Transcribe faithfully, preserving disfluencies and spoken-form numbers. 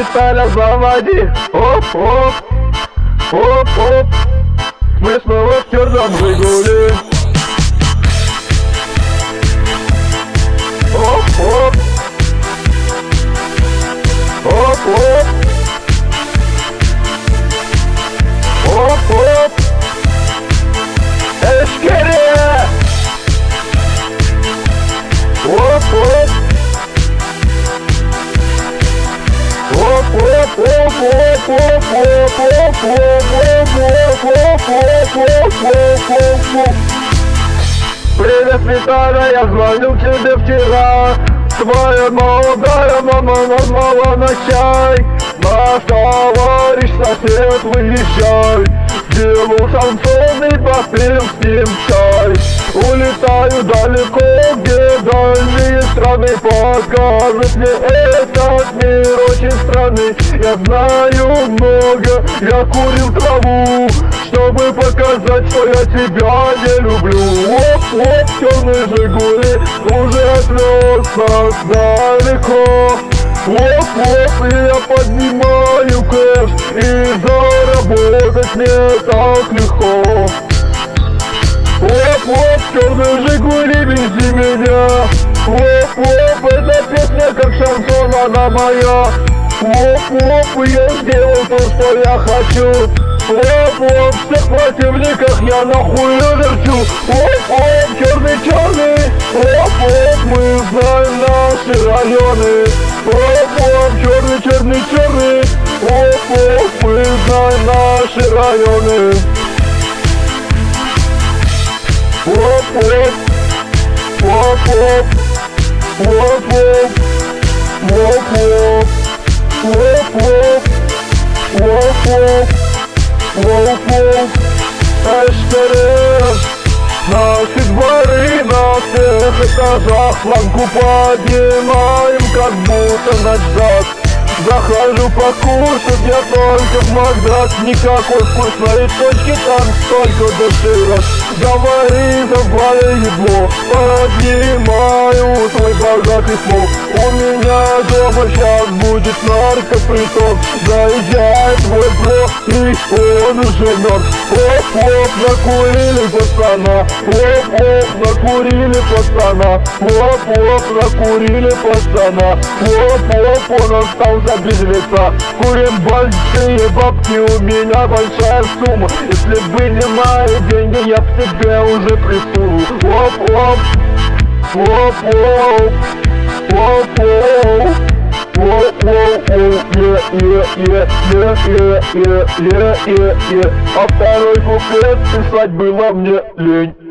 фристайля заводи. Оп-оп, оп-оп. Мы снова в черном Жигуле. Оп-оп, оп-оп, оп-оп. Эшкере. Оп-оп, привет, Виталя, я звонил тебе вчера. Твоя молодая мама назвала на чай. Наш товарищ сосед, выезжай. Сделал шансон и попил с ним чай. Улетаю далеко, где дальние страны. Покажет мне этот мир очень странный. Я знаю много, я курил траву, чтобы показать, что я тебя не люблю. Оп-оп, черные Жигули уже отвез нас далеко. Оп-оп, и я поднимаю кэш, и заработать не так легко. Оп-оп, черные Жигули, вези меня. Оп-оп, эта песня как шансон, она моя. Оп-оп, я сделал то, что я хочу. Оп-оп, всех противниках я нахуй верчу. Оп-оп, черный-черный. Оп-оп, мы знаем наши районы. Оп-оп, черный-черный-черный. Оп-оп, мы знаем наши районы. Оп-оп, оп-оп, оп-оп, оп-оп, оп-оп, оп-оп, оп-оп. Эштереш, наши дворы на всех этажах. Планку поднимаем, как будто ночь. Захожу покушать я только в Макдак. Никакой вкусной точки, там столько доширок. Говори, давай ебло, поднимаю свой богатый пол. У меня дома сейчас будет наркоприток. Заезжает мой бро, и он уже мертв. Оп-оп, накурили пацана. Оп-оп, накурили пацана. Оп-оп, накурили пацана. Оп-оп, он остался без лица. Курим большие бабки, у меня большая сумма. Если бы не мои деньги, я б тебе уже присунул. Оп-оп, оп-оп, оп-оп, оп-оп, е-е-е-е-е-е-е-е-е. А второй куплет писать было мне лень.